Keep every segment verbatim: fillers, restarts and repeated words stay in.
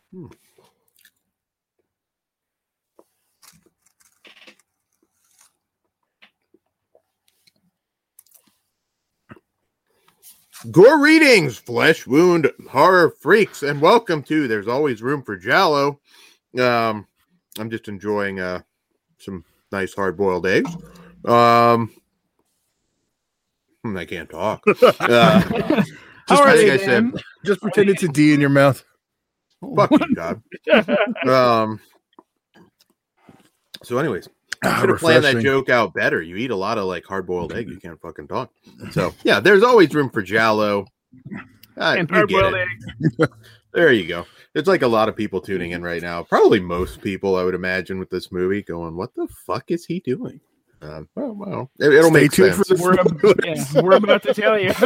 Hmm. Gore readings, flesh wound horror freaks, and welcome to There's Always Room for Giallo. Um, I'm just enjoying uh, some nice hard-boiled eggs. Um, I can't talk. Uh, Just, How are like they, I Dan? said, just pretend it's a D in your mouth. Fuck you, God. Um. So, anyways, you Ah, should have planned that refreshing. joke out better. You eat a lot of like hard-boiled egg, you can't fucking talk. So, yeah, there's always room for Giallo. Uh, And you get hard-boiled it. eggs. There you go. It's like a lot of people tuning in right now. Probably most people, I would imagine, with this movie going, what the fuck is he doing? Uh, well, well, it, it'll Stay make tuned sense. for the We're, ab- yeah, we're about to tell you.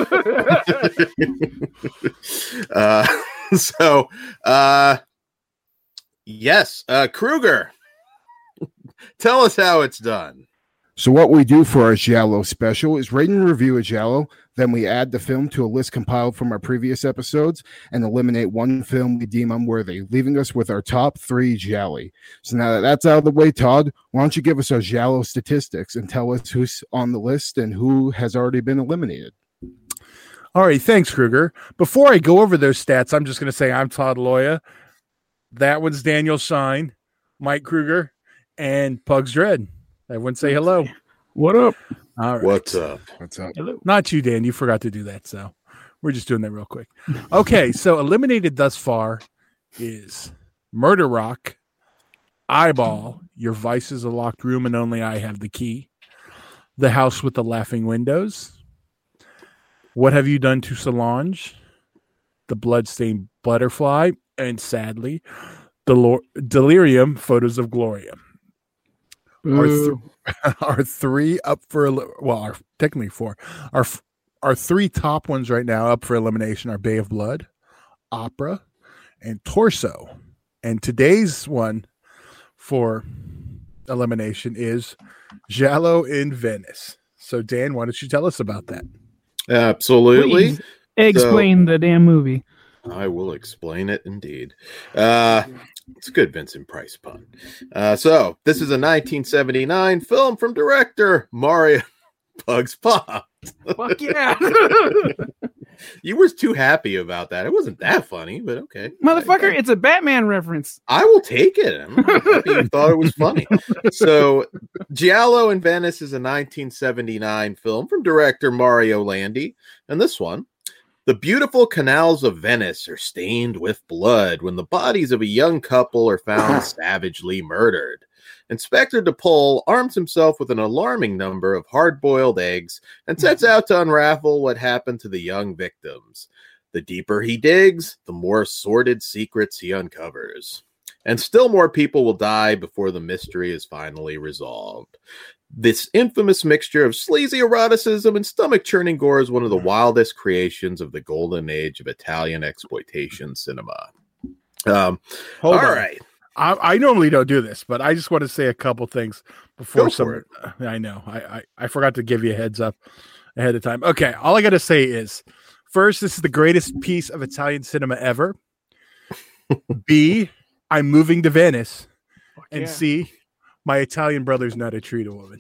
uh, so, uh, yes, uh, Kruger, tell us how it's done. So what we do for our Giallo special is rate and review a Giallo. Then we add the film to a list compiled from our previous episodes and eliminate one film we deem unworthy, leaving us with our top three Gialli. So now that that's out of the way, Todd, why don't you give us our Giallo statistics and tell us who's on the list and who has already been eliminated? All right, thanks, Kruger. Before I go over those stats, I'm just going to say I'm Todd Loya. That one's Daniel Shine, Mike Kruger, and Pugs Dread. Everyone say hello. What up? All right. What's up? What's up? Hello. Not you, Dan. You forgot to do that, so we're just doing that real quick. Okay, so eliminated thus far is Murder Rock, Eyeball, Your Vice is a Locked Room and Only I Have the Key, The House with the Laughing Windows, What Have You Done to Solange, The Bloodstained Butterfly, and sadly, Delor- Delirium, Photos of Gloria. Our, th- our three up for well, our technically four. Our our three top ones right now up for elimination are Bay of Blood, Opera, and Torso. And today's one for elimination is Giallo in Venice. So Dan, why don't you tell us about that? Absolutely. Please explain the damn movie. I will explain it indeed. Uh, it's a good Vincent Price pun. Uh, so, this is a nineteen seventy-nine film from director Mario Pugs Pop. Fuck yeah. You were too happy about that. It wasn't that funny, but okay. Motherfucker, I, it's a Batman reference. I will take it. I'm happy you thought it was funny. So, Giallo in Venice is a nineteen seventy-nine film from director Mario Landi. And this one, the beautiful canals of Venice are stained with blood when the bodies of a young couple are found savagely murdered. Inspector DePaul arms himself with an alarming number of hard-boiled eggs and sets out to unravel what happened to the young victims. The deeper he digs, the more sordid secrets he uncovers. And still more people will die before the mystery is finally resolved. This infamous mixture of sleazy eroticism and stomach-churning gore is one of the wildest creations of the golden age of Italian exploitation cinema. Um, Hold all on. right. I, I normally don't do this, but I just want to say a couple things before Go some. for it. I know I, I I forgot to give you a heads up ahead of time. Okay, all I got to say is, first, this is the greatest piece of Italian cinema ever. B, I'm moving to Venice, Fuck and yeah. C, my Italian brother's not a treat a woman.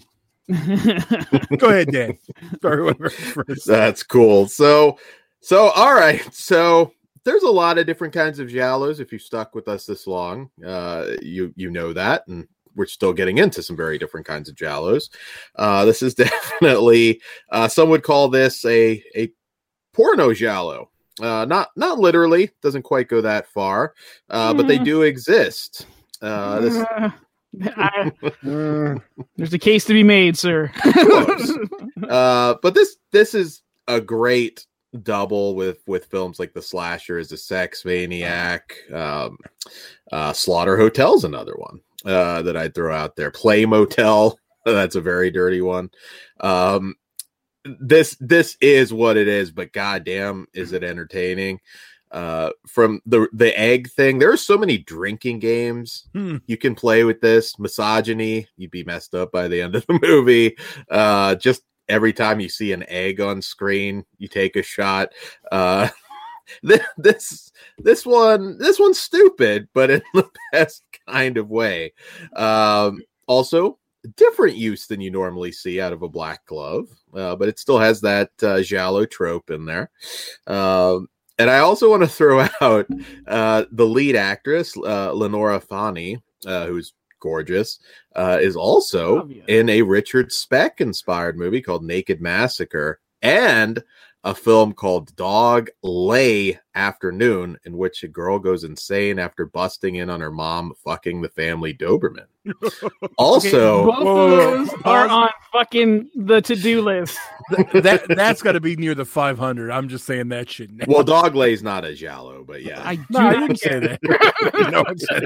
Go ahead, Dan. Sorry, whatever. First. That's cool. So, so all right. So there's a lot of different kinds of giallos. If you stuck with us this long, uh, you you know that, and we're still getting into some very different kinds of giallos. Uh, this is definitely uh, some would call this a a porno giallo. Uh, not not literally, doesn't quite go that far, uh, but they do exist. Uh, this. Uh, I- there's a case to be made, sir. Close. Uh, but this this is a great double with with films like The Slasher is a Sex Maniac. Um, uh, Slaughter Hotel's another one uh, that I'd throw out there. Play Motel, that's a very dirty one. Um, this this is what it is, but goddamn, is it entertaining? Uh, from the the egg thing, there are so many drinking games Hmm. you can play with this. Misogyny, you'd be messed up by the end of the movie. Uh, just every time you see an egg on screen, you take a shot. Uh, this, this this one this one's stupid, but in the best kind of way. Um, also, different use than you normally see out of a black glove, uh, but it still has that uh, giallo trope in there. Um, and I also want to throw out uh, the lead actress, uh, Lenora Fani, uh, who's gorgeous, uh, is also Obvious. in a Richard Speck inspired movie called Naked Massacre, and a film called Dog Lay Afternoon, in which a girl goes insane after busting in on her mom fucking the family Doberman. Also, okay, both of those are on fucking the to-do list. that that's got to be near the five hundred. I'm just saying that shit now. Well, Dog Lay's not a giallo, but yeah, I, no, I didn't say that. No one said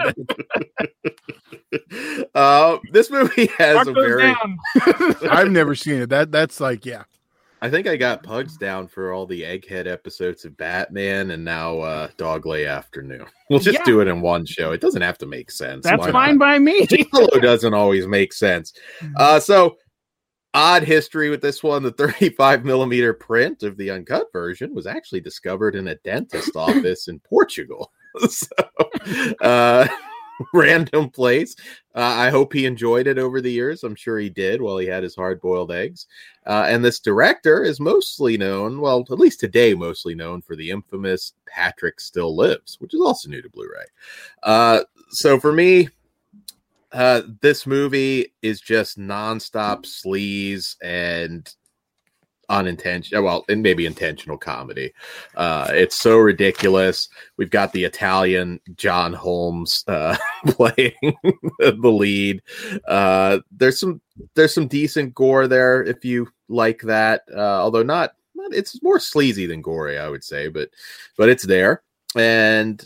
that. Uh, this movie has Mark a very. I've never seen it. That that's like yeah. I think I got Pugs down for all the Egghead episodes of Batman, and now uh, Dog Lay Afternoon. We'll just yeah. do it in one show. It doesn't have to make sense. That's Why fine not? by me. Giallo doesn't always make sense. Uh, so, odd history with this one. The thirty-five millimeter print of the uncut version was actually discovered in a dentist office in Portugal. So, uh, random place. Uh, I hope he enjoyed it over the years. I'm sure he did while he had his hard-boiled eggs. Uh, and this director is mostly known, well, at least today, mostly known for the infamous Patrick Still Lives, which is also new to Blu-ray. Uh, so for me, uh, this movie is just nonstop sleaze and unintentional, well, and maybe intentional comedy. Uh, it's so ridiculous. We've got the Italian John Holmes uh, playing the lead. Uh, there's some there's some decent gore there if you like that, uh, although not, not. It's more sleazy than gory, I would say, but but it's there. And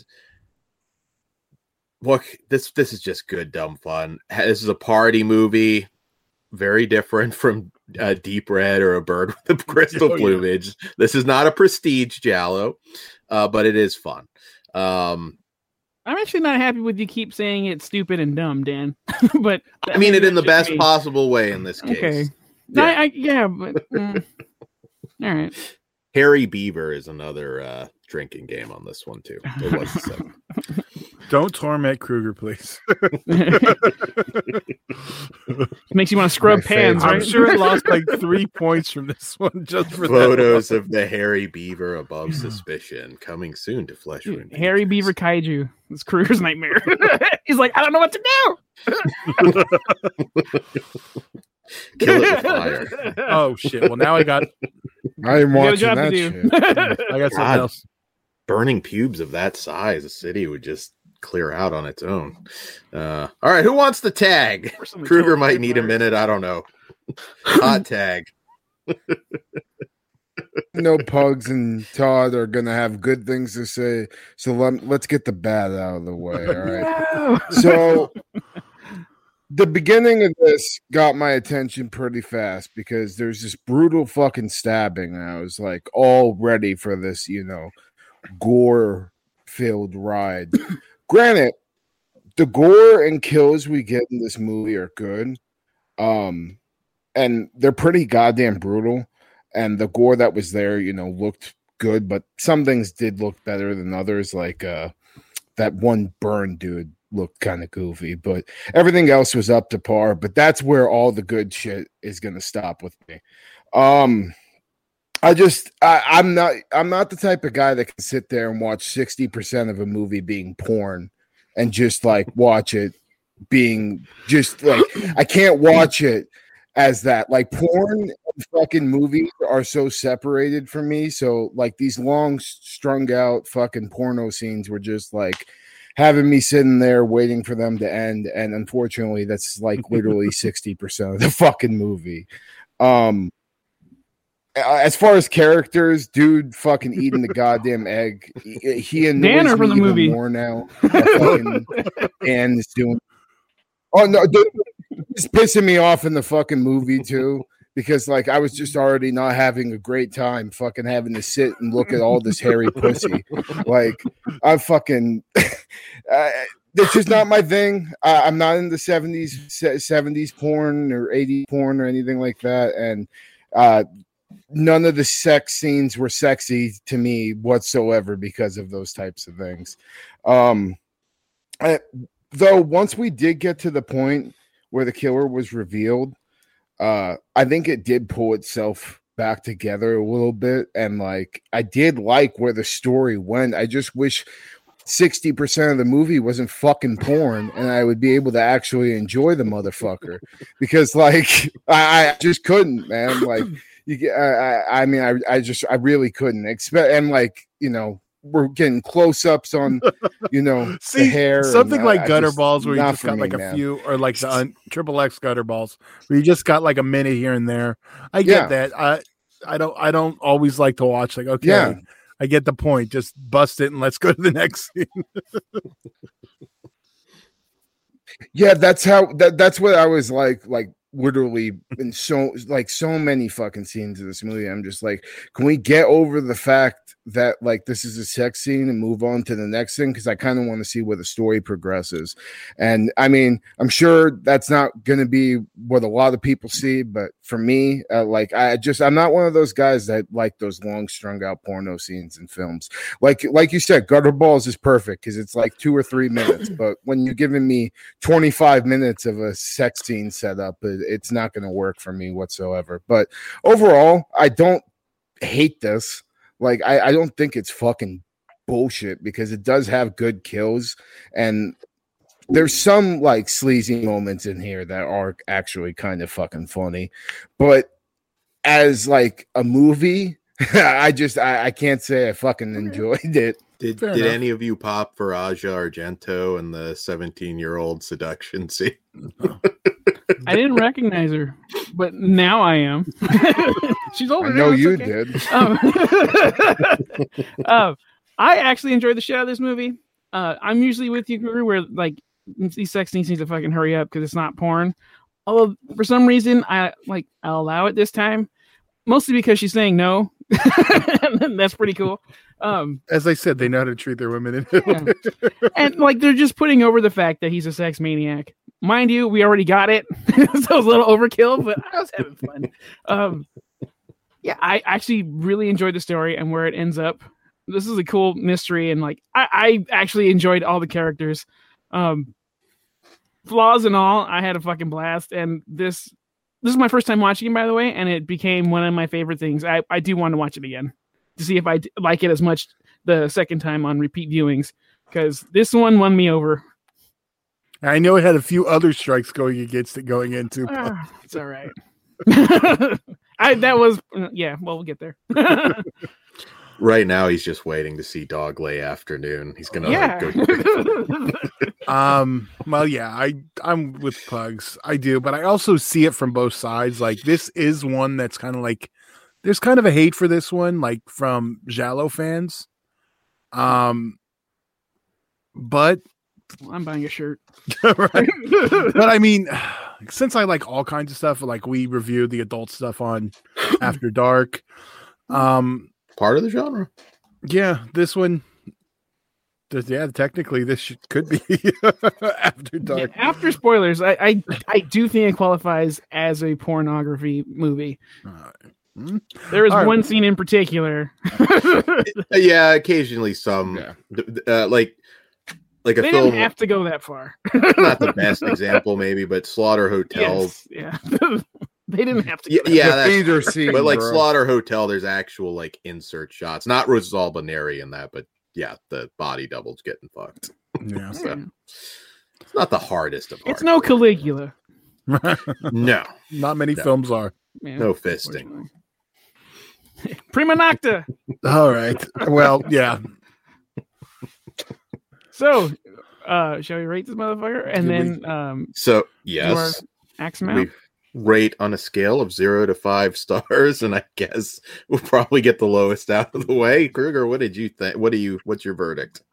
look, this this is just good dumb fun. This is a party movie. Very different from uh, Deep Red or A Bird with a Crystal oh, Plumage. Yeah. This is not a prestige giallo, uh, but it is fun. Um, I'm actually not happy with you keep saying it's stupid and dumb, Dan. But I mean it in the best me. possible way in this case. Okay. Yeah, I, I, yeah but mm, all right. Harry Beaver is another uh, drinking game on this one too. It was the second. Don't torment Kruger, please. Makes you want to scrub My pans, right? I'm sure I lost like three points from this one just for photos that of the Harry Beaver above suspicion coming soon to Flesh Wound. Harry Beaver Kaiju. It's Kruger's nightmare. He's like, I don't know what to do. Kill it with fire. Oh shit! Well, now I got. I am watching that shit. I got something God. else. Burning pubes of that size, a city would just clear out on its own. Uh, all right, who wants the tag? Kruger might need a minute. I don't know. Hot tag. No, Pugs and Todd are gonna have good things to say, so let, let's get the bad out of the way. All right. No. So the beginning of this got my attention pretty fast because there's this brutal fucking stabbing, and I was like all ready for this, you know, gore-filled ride. Granted, the gore and kills we get in this movie are good, um, and they're pretty goddamn brutal. And the gore that was there, you know, looked good, but some things did look better than others. Like uh, that one burn dude looked kind of goofy, but everything else was up to par. But that's where all the good shit is going to stop with me. Um, I just, I, I'm not, I'm not the type of guy that can sit there and watch sixty percent of a movie being porn and just like watch it being just like, I can't watch it as that. Like porn and fucking movies are so separated from me. So like these long strung out fucking porno scenes were just like having me sitting there waiting for them to end. And unfortunately that's like literally sixty percent of the fucking movie. Um, As far as characters, dude, fucking eating the goddamn egg. He, he annoys me from the even movie. more now. Fucking, and is doing. Oh no, dude, it's pissing me off in the fucking movie too, because like I was just already not having a great time, fucking having to sit and look at all this hairy pussy. Like I'm fucking. uh, This is not my thing. Uh, I'm not in the seventies, seventies porn or eighties porn or anything like that, and. uh none of the sex scenes were sexy to me whatsoever because of those types of things. Um, I, though once we did get to the point where the killer was revealed, uh, I think it did pull itself back together a little bit, and like I did like where the story went. I just wish sixty percent of the movie wasn't fucking porn, and I would be able to actually enjoy the motherfucker, because like I, I just couldn't, man. Like you, I, I, I mean, I, I just, I really couldn't expect, and like you know, we're getting close-ups on, you know, See, the hair, something and like I, gutter I just, balls where you not just for got me, like a man. few, or like the un, triple X gutter balls where you just got like a minute here and there. I get Yeah. that. I I don't I don't always like to watch like okay, Yeah. I get the point. Just bust it and let's go to the next scene. Yeah, that's how that, that's what I was like like literally in so like so many fucking scenes of this movie. I'm just like, can we get over the fact that like this is a sex scene and move on to the next thing? Because I kind of want to see where the story progresses. And I mean, I'm sure that's not going to be what a lot of people see, but for me, uh, like I just I'm not one of those guys that like those long strung out porno scenes in films. Like like you said, Gutter Balls is perfect because it's like two or three minutes. But when you're giving me twenty-five minutes of a sex scene setup, it, it's not going to work for me whatsoever. But overall, I don't hate this. Like, I, I don't think it's fucking bullshit because it does have good kills. And there's some like sleazy moments in here that are actually kind of fucking funny. But as like a movie, I just, I, I can't say I fucking enjoyed it. Did Fair did enough. any of you pop for Aja Argento and the seventeen-year-old seduction scene? I didn't recognize her, but now I am. She's I older. know now, it's you okay. did. Um, um, I actually enjoyed the shit out of this movie. Uh, I'm usually with you, Kruger, where like these sex scenes need to fucking hurry up because it's not porn. Although for some reason I like I'll allow it this time, mostly because she's saying no. And that's pretty cool. Um, As I said, they know how to treat their women in Italy. yeah. And like they're just putting over the fact that he's a sex maniac. Mind you, we already got it, so it was a little overkill, but I was having fun. Um, yeah, I actually really enjoyed the story and where it ends up. This is a cool mystery, and like I, I actually enjoyed all the characters. Um, flaws and all, I had a fucking blast. And this this is my first time watching it, by the way, and it became one of my favorite things. I, I do want to watch it again to see if I d- like it as much the second time on repeat viewings, because this one won me over. I know it had a few other strikes going against it going into. Ah, it's all right. I that was yeah. Well, we'll get there. Right now, he's just waiting to see Dogleg Afternoon. He's gonna yeah. like, go. Um, well, yeah, I I'm with Pugs. I do, but I also see it from both sides. Like this is one that's kind of like there's kind of a hate for this one, like from Giallo fans. Um, but I'm buying a shirt. right. But I mean, since I like all kinds of stuff, like we review the adult stuff on After Dark. Um, Part of the genre. yeah, this one. th- Yeah, technically this should, could be After Yeah, Dark. after spoilers, I, I I do think it qualifies as a pornography movie. Uh, hmm? There is All right. one scene in particular. Yeah, occasionally some Yeah. uh, like like a They film. didn't have to go that far. Not the best example, maybe, but Slaughter Hotel. Yes, yeah. They didn't have to. Go Yeah, that yeah, The that's theater scene, but like bro. Slaughter Hotel, there's actual like insert shots. Not Rosalba Neri in that, but yeah, the body doubles getting fucked. Yeah. far. So, it's not the hardest of hard. It's no Caligula. No, Not many No. films are. Yeah, no fisting. unfortunately. Prima nocta. All right. Well, yeah. So, uh, shall we rate this motherfucker? And Did then um, So do yes, our axe him out? we rate on a scale of zero to five stars, and I guess we'll probably get the lowest out of the way. Kruger, what did you think? What do you? What's your verdict?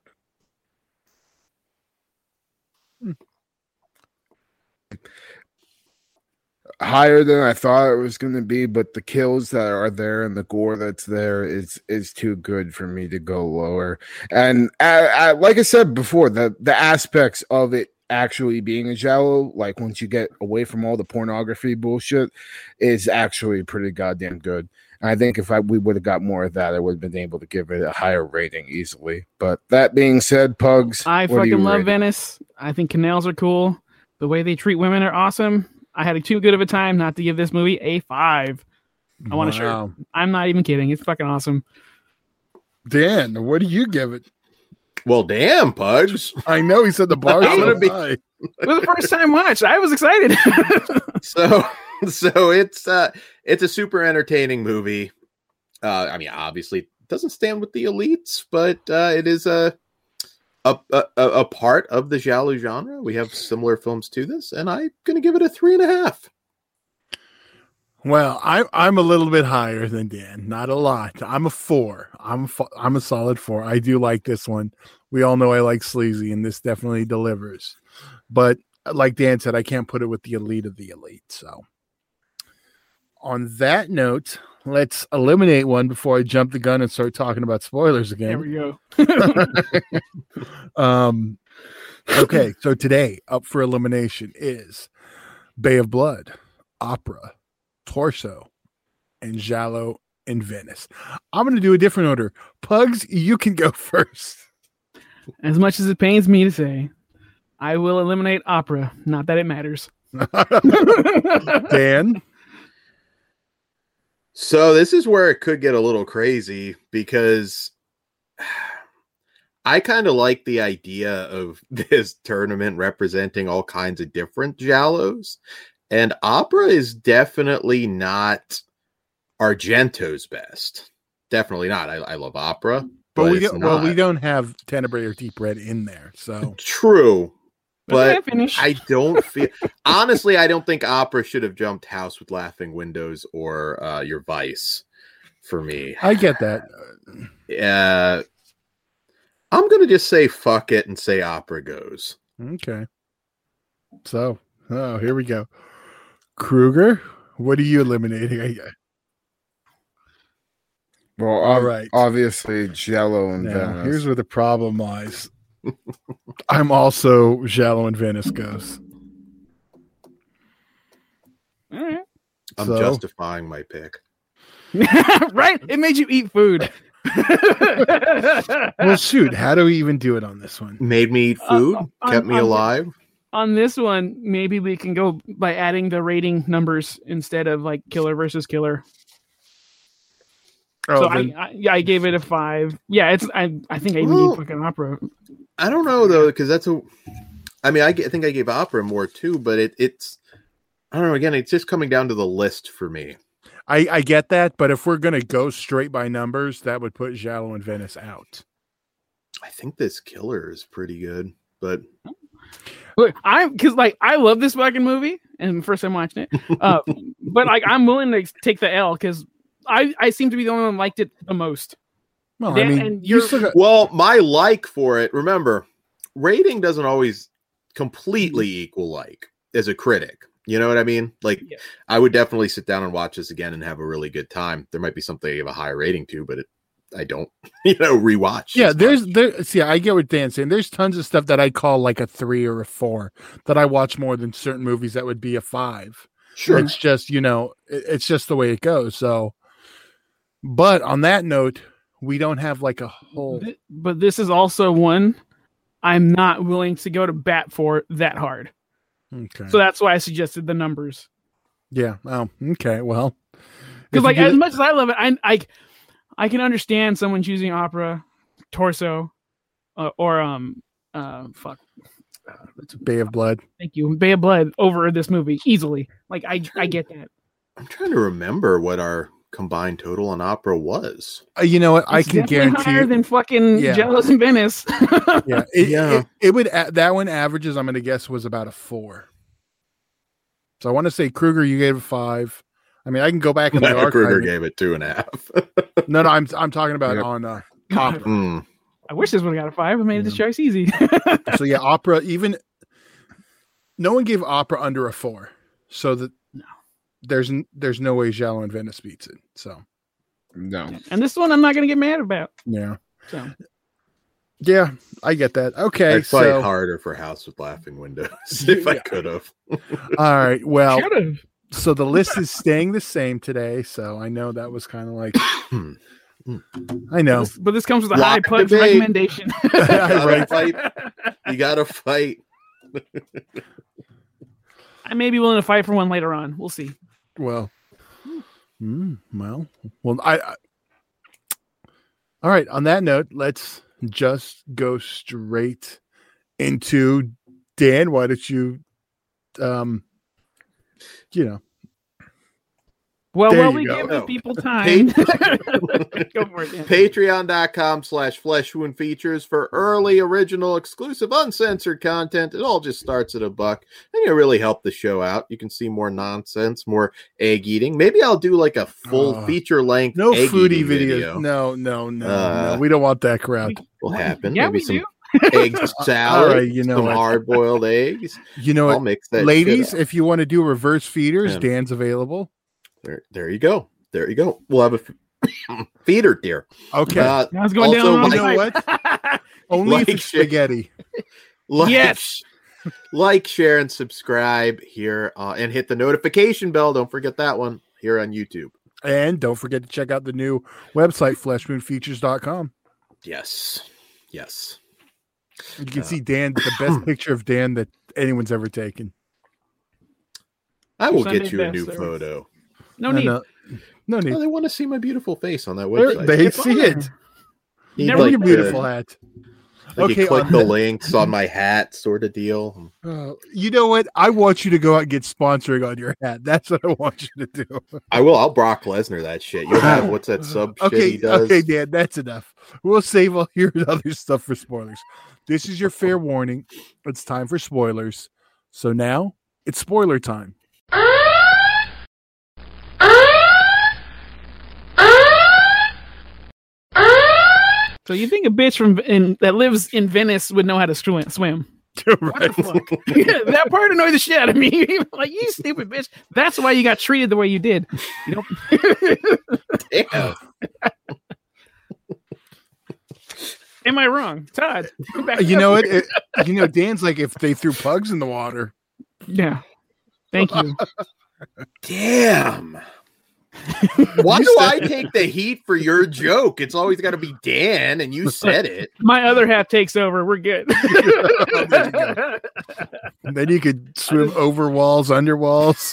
Higher than I thought it was going to be, but the kills that are there and the gore that's there is is too good for me to go lower. And I, I, like I said before, the the aspects of it actually being a giallo, like once you get away from all the pornography bullshit, is actually pretty goddamn good. I think if I we would have got more of that, I would have been able to give it a higher rating easily. But that being said, Pugs, I what do you fucking love rate it? Venice. I think canals are cool. The way they treat women are awesome. I had a too good of a time not to give this movie a five. I want a shirt. Wow. I'm not even kidding. It's fucking awesome. Dan, what do you give it? Well, damn, Pugs. I know he said the bar. I'm gonna be- high. It was the first time watch. I was excited. So, so it's uh, it's a super entertaining movie. Uh, I mean, obviously, it doesn't stand with the elites, but uh, it is a a, a a part of the giallo genre. We have similar films to this, and I'm gonna give it a three and a half. Well, I'm I'm a little bit higher than Dan, not a lot. I'm a four. I'm a, fo- I'm a solid four. I do like this one. We all know I like sleazy, and this definitely delivers. But like Dan said, I can't put it with the elite of the elite. So, on that note, let's eliminate one before I jump the gun and start talking about spoilers There again. we go. um, okay, so today up for elimination is Bay of Blood, Opera, Torso, and Giallo in Venice. I'm going to do a different order. Pugs, you can go first. As much as it pains me to say, I will eliminate Opera. Not that it matters. Dan? So this is where it could get a little crazy because I kind of like the idea of this tournament representing all kinds of different giallos, and Opera is definitely not Argento's best. Definitely not. I, I love Opera, But, but we it's don't, well, we not. don't have Tenebrae or Deep Red in there. So, True, But but finish. I don't feel honestly. I don't think Opera should have jumped House with Laughing Windows or uh, Your Vice for me. I get that. Uh, I'm gonna just say fuck it and say Opera goes. Okay. So, oh, here we go. Kruger, what are you eliminating? I- Well, All ob- right. obviously, Jello and Now, Venice. here's where the problem lies. I'm also Giallo and Venice goes. All right. I'm So- justifying my pick. Right? It made you eat food. Well, shoot, how do we even do it on this one? Made me eat food, Uh, on- kept me on- alive. On this one, maybe we can go by adding the rating numbers instead of like killer versus killer. Oh, so then- I, I, yeah, I gave it a five. Yeah, it's I, I think I even Well- gave fucking Opera. I don't know though, because that's a. I mean, I, g- I think I gave Opera more too, but it, it's. I don't know. Again, it's just coming down to the list for me. I, I get that, but if we're gonna go straight by numbers, that would put Giallo and Venice out. I think this killer is pretty good, but Look, I'm because like I love this fucking movie, and first time watching it, uh, but like I'm willing to take the L because I I seem to be the only one who liked it the most. Well, Dan, I mean, and you you're- still got, well, my like for it. Remember, rating doesn't always completely equal like as a critic. You know what I mean? Like, Yeah. I would definitely sit down and watch this again and have a really good time. There might be something I give a higher rating to, but it, I don't, you know, rewatch. yeah. as There's much. there. See, I get what Dan's saying. There's tons of stuff that I call like a three or a four that I watch more than certain movies that would be a five. Sure. It's just, you know, it- it's just the way it goes. So, but on that note, we don't have like a whole. Th- But this is also one I'm not willing to go to bat for that hard. Okay. So that's why I suggested the numbers. Yeah. Oh, okay. Well, if Because you like get as it- much as I love it, I I, I can understand someone choosing Opera, Torso, uh, or um uh fuck. Uh, it's Bay of Blood. thank you, Bay of Blood over this movie easily. Like I I get that. I'm trying to remember what our combined total on Opera was. Uh, you know what? I It's can definitely guarantee. higher you- than fucking Yeah. Jellos in Venice. yeah, it, Yeah. It, it would a- that one averages. I'm going to guess was about a four. So I want to say Kruger, you gave a five. I mean, I can go back in the Kruger archive. gave it two and a half. No, no, I'm I'm talking about Yep. on uh, opera. Hmm. I wish this would have got a five. I made this choice easy. So yeah, opera. Even no one gave opera under a four. So that No. there's n- there's no way Giallo and Venice beats it. So No. And this one I'm not gonna get mad about. yeah, So yeah, I get that. Okay, I'd fight so harder for House with Laughing Windows if I Yeah. could have. all right. Well, should have. so the list is staying the same today. So I know that was kind of like, I know, This- but this comes with a Lock high the Pugs debate. recommendation. You gotta Right. fight. You gotta fight. I may be willing to fight for one later on. We'll see. well, mm, well, well, I, I. All right. On that note, let's just go straight into Dan. Why don't you, um, you know, Well, There while you we go. give the Oh. people time, go for it. Dan. Patreon.com slash Flesh Wound Features for early, original, exclusive, uncensored content. It all just starts at a buck, and you really help the show out. You can see more nonsense, more egg eating. Maybe I'll do like a full Uh, feature length no egg foodie eating videos. video. No, no, no, Uh, no. We don't want that crowd. Will happen. Yeah, Maybe we some do. egg salad, All right, you know some what? hard boiled eggs. You know I'll what, mix that. ladies? shit up. If you want to do reverse feeders, Yeah. Dan's available. there, there you go. There you go. We'll have a f- feeder deer. Okay. Uh, Now it's going Also, down. you know what? Only like if it's shit. spaghetti. like, Yes. like, share, and subscribe here, uh, and hit the notification bell. Don't forget that one here on YouTube. And don't forget to check out the new website, flesh wound features dot com. Yes, yes. You can Uh, see Dan, the best picture of Dan that anyone's ever taken. I will Sunday get you a best, new sir. photo. No need. No, no need. Oh, they want to see my beautiful face on that There- website. they It's see on there. it. You Never Look like at like your the- beautiful hat. Like Okay, you click on the that- links on my hat, sort of deal. Uh, you know what? I want you to go out and get sponsoring on your hat. That's what I want you to do. I will. I'll Brock Lesnar that shit. You'll have what's that sub shit Okay, he does? okay, Dan, that's enough. We'll save all your other stuff for spoilers. This is your fair warning. It's time for spoilers. So now it's spoiler time. So you think a bitch from in, that lives in Venice would know how to swim? swim. What the fuck? That part annoyed the shit out of me. Like, you stupid bitch. That's why you got treated the way you did. You know? Damn. Am I wrong, Todd? back You up. know what? It, you know, Dan's like if they threw pugs in the water. Yeah. Thank you. Damn. Why do I take the heat for your joke? It's always got to be Dan, and you said it. My other half takes over. We're good. There you go. And then you could swim over walls, under walls.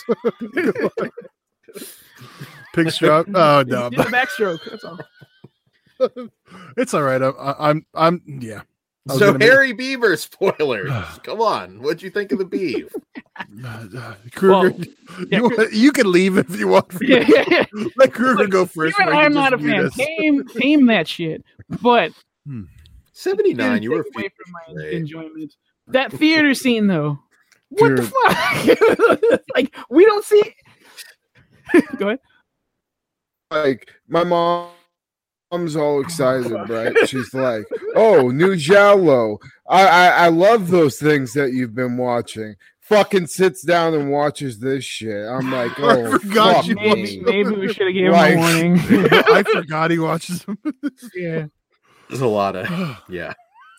Pig stroke. Oh no, Do the backstroke. That's all. it's all right. I'm, I'm, I'm yeah. I was So gonna make- Harry Beaver spoilers. Come on, what'd you think of the beef? Uh, Kruger, Well, yeah, you, you can leave if you want. Yeah, yeah, yeah. Let Kruger go first. Even or he I'm can not a just mute fan. us. Tame, tame that shit. But seventy-nine. You didn't were take away from my right. enjoyment. That theater scene, though. What Dude. the fuck? Like, we don't see. Go ahead. Like my mom. Mom's all excited, right? She's like, "Oh, new Giallo! I, I I love those things that you've been watching." Fucking sits down and watches this shit. I'm like, I "Oh, forgot fuck you me." Maybe, maybe we should have given Like- him a warning. I forgot he watches them. Yeah. There's a lot of yeah.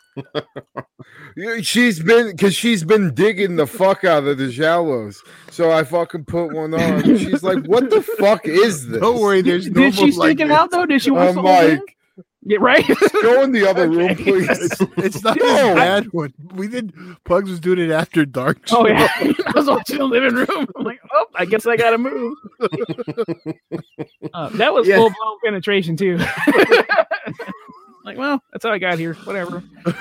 Yeah, she's been because she's been digging the fuck out of the Giallos. So I fucking put one on. And she's like, "What the fuck is this?" Don't worry, there's no Did she stick it out though? Did she watch I'm the whole thing? like, Yeah, right. "Go in the other room, Okay. please." It's, it's not No. as bad when we did. Pugs was doing it after dark. Oh yeah, I was watching the living room. I'm like, oh, I guess I gotta move. Uh, that was Yeah. full blown penetration too. Like, well, that's how I got here. Whatever.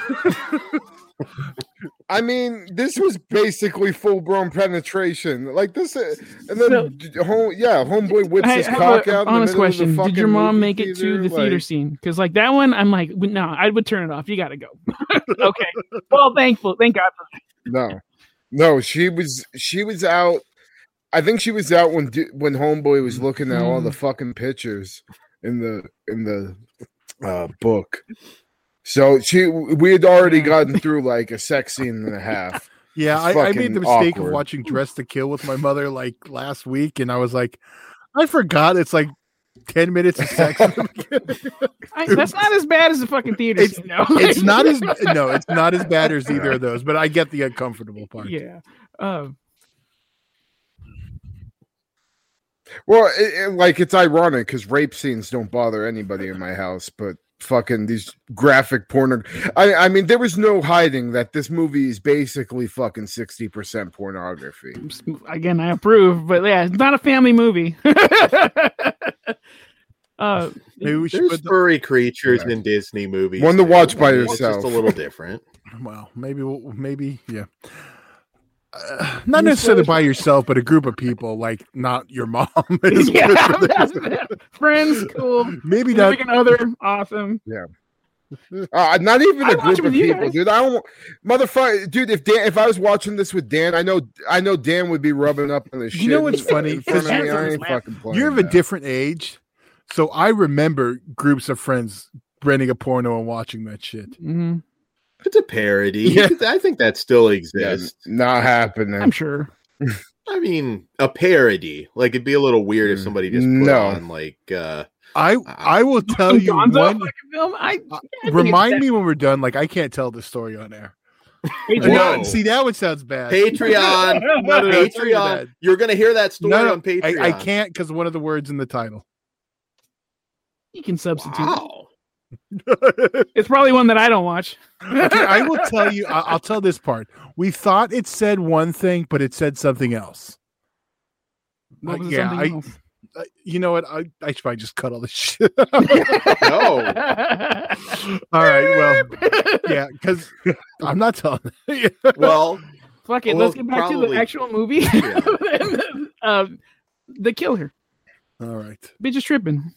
I mean, this was basically full blown penetration. Like this, uh, and then So- d- home, yeah, homeboy whips I his have cock a out. honest in the middle of the question: Did fucking your mom movie make it to theater, the theater like- scene? Because like that one, I'm like, no, I would turn it off. You got to go. Okay. Well, thankful, thank God for No, no, she was she was out. I think she was out when d- when homeboy was looking at all the fucking pictures in the in the uh, book. So she we had already gotten through like a sex scene and a half. Yeah, It's I, I made the fucking mistake awkward. of watching Dress to Kill with my mother like last week, and I was like, I forgot it's like ten minutes of sex. I, that's not as bad as the fucking theater It's- scene, though. It's not as no, it's not as bad as either of those, but I get the uncomfortable part. Yeah. Um, Well, it, it, like it's ironic because rape scenes don't bother anybody in my house, but fucking these graphic porn. I, I mean, there was no hiding that this movie is basically fucking sixty percent pornography. Again, I approve, but yeah, it's not a family movie. uh, Maybe we should There's put the, furry creatures Yeah. in Disney movies. One to too. watch by I mean, it's yourself. just a little different. well, maybe we'll, maybe yeah. Uh, not necessarily by yourself, but a group of people, like not your mom. is- yeah, that's it. Friends, cool. maybe not. Significant other, awesome. Uh, not even I a watch group it of with you people, guys. dude. I don't, motherfucker, dude. If Dan, if I was watching this with Dan, I know, I know Dan would be rubbing up on the shit. You know what's funny? In front of me. Because I ain't Dan's fucking playing. You're of a that. different age, so I remember groups of friends renting a porno and watching that shit. Mhm. It's a parody. Yeah. I think that still Yeah, exists. not happening. I'm sure. I mean, a parody. Like it'd be a little weird if Mm, somebody just put no. on like uh I I will tell you Gonzo one. fucking film. I, uh, I think Remind it's me when we're done. Like I can't tell the story on air. Patreon. No. Now- see, now it sounds bad. Patreon. No, no, no, it's really Patreon. bad. You're gonna hear that story No, no, on Patreon. I, I can't because one of the words in the title. You can substitute. Wow. It's probably one that I don't watch. Okay, I will tell you. I- I'll tell this part. We thought it said one thing, but it said something else. What was Uh, it, yeah, something I- else? Uh, you know what? I, I should probably just cut all this shit. No. All right. Well, yeah, because I'm not telling. Well, Fuck it. Well, Let's get back to probably- the actual movie. Yeah. um, the killer. all right. Bitch is tripping.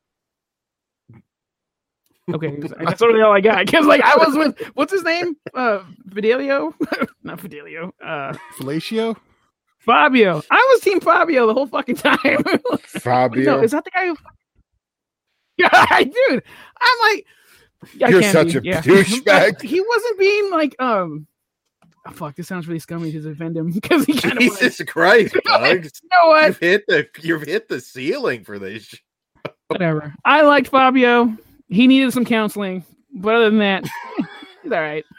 Okay, that's really all I got. Because like I was with what's his name? Uh, Fidelio, not Fidelio. Uh, Fellatio? Fabio. I was Team Fabio the whole fucking time. Fabio. No, is that the guy who? Yeah, dude. I'm like, I You're can't such be- a yeah. douchebag. But he wasn't being like, um, oh, fuck. This sounds really scummy to defend him because he kind of was. Jesus Christ, Bugs. You know what? You've hit the you've hit the ceiling for this. sh- Whatever. I liked Fabio. He needed some counseling, but other than that, he's all right.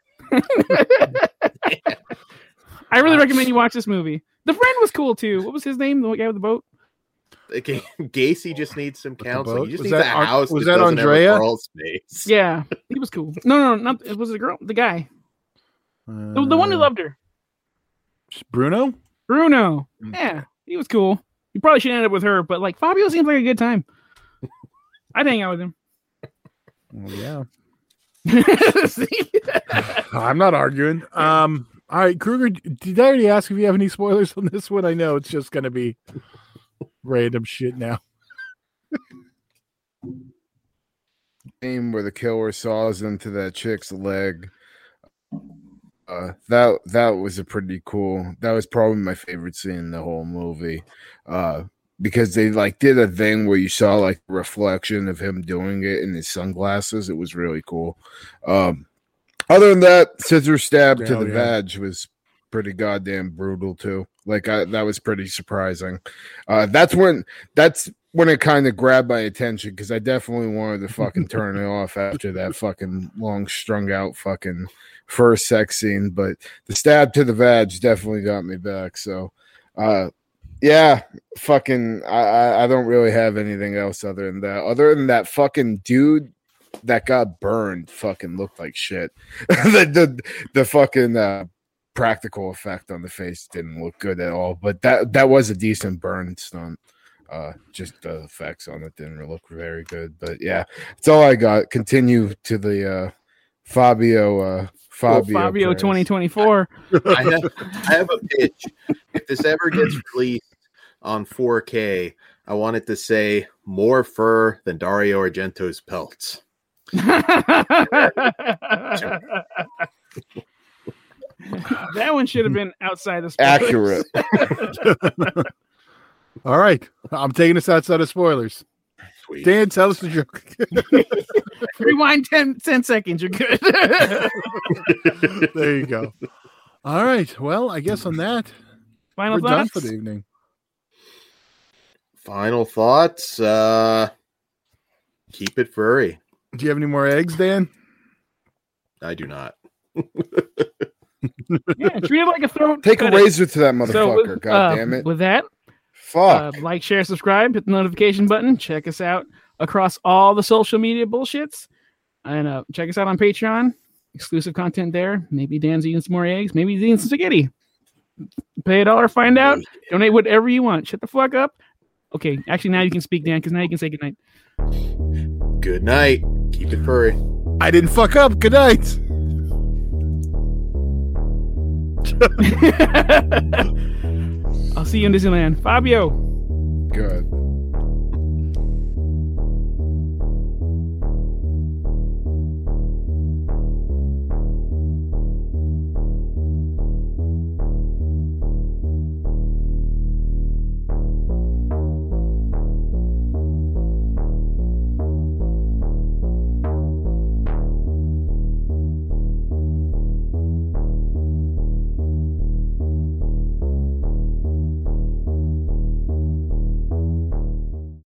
I really recommend you watch this movie. The friend was cool too. What was his name? The guy with the boat? Okay, Gacy just needs some the counseling. boat? He just Was needs that a An- house. was that, that doesn't have a Andrea? crawl space. Yeah, he was cool. No, no, not it was the girl, the guy, the, the one who Uh, loved her, Bruno? Bruno. Mm. Yeah, he was cool. You probably should end up with her, but like Fabio seems like a good time. I'd hang out with him. Well, yeah. See? I'm not arguing. Um. All right, Kruger. Did I already ask if you have any spoilers on this one? I know it's just going to be random shit now. Scene where the killer saws into that chick's leg. Uh, that that was a pretty cool. That was probably my favorite scene in the whole movie. Uh, because they like did a thing where you saw like a reflection of him doing it in his sunglasses. It was really cool. Um, other than that, scissor stab to Hell the yeah. vag was pretty goddamn brutal too. Like I, that was pretty surprising. Uh, that's when that's when it kind of grabbed my attention because I definitely wanted to fucking turn it off after that fucking long strung out fucking first sex scene. But the stab to the vag definitely got me back. So, uh, yeah, fucking, I, I, I don't really have anything else other than that. Other than that fucking dude that got burned fucking looked like shit. the, the, the fucking, uh, practical effect on the face didn't look good at all, but that that was a decent burn stunt. Uh, just the effects on it didn't look very good, but yeah, that's all I got. Continue to the uh, Fabio. Uh, Well, Fabio. Fabio prayers. twenty twenty-four. I have, I have a pitch. If this ever gets released on four K, I want it to say more fur than Dario Argento's pelts. That one should have been outside the spoilers. Accurate. All right, I'm taking us outside of spoilers. Sweet. Dan, tell us the joke. Rewind ten, ten seconds. You're good. There you go. All right. Well, I guess on that, Final we're done thoughts. for the evening. Final thoughts. Uh, keep it furry. Do you have any more eggs, Dan? I do not. Yeah, treat it like a throat. Take a cutting. razor to that So motherfucker. with, God uh, damn it. With that, Fuck. Uh, like, share, subscribe, hit the notification button. Check us out across all the social media bullshits. And uh, check us out on Patreon. Exclusive content there. Maybe Dan's eating some more eggs. Maybe he's eating some spaghetti. Pay a dollar, find out. Donate whatever you want. Shut the fuck up. Okay, actually, now you can speak, Dan, because now you can say goodnight. Good night. Keep it furry. I didn't fuck up. Good night. I'll see you in Disneyland. Fabio. Good.